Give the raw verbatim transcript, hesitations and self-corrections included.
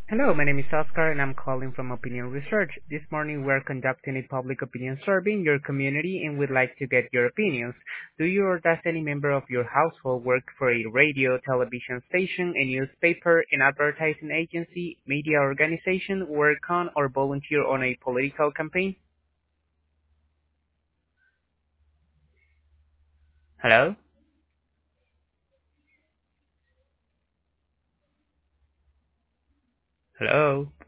Hello, my name is Oscar and I'm calling from Opinion Research. This morning we're conducting a public opinion survey in your community and we'd like to get your opinions. Do you or does any member of your household work for a radio, television station, a newspaper, an advertising agency, media organization, work on or volunteer on a political campaign? Hello? Hello?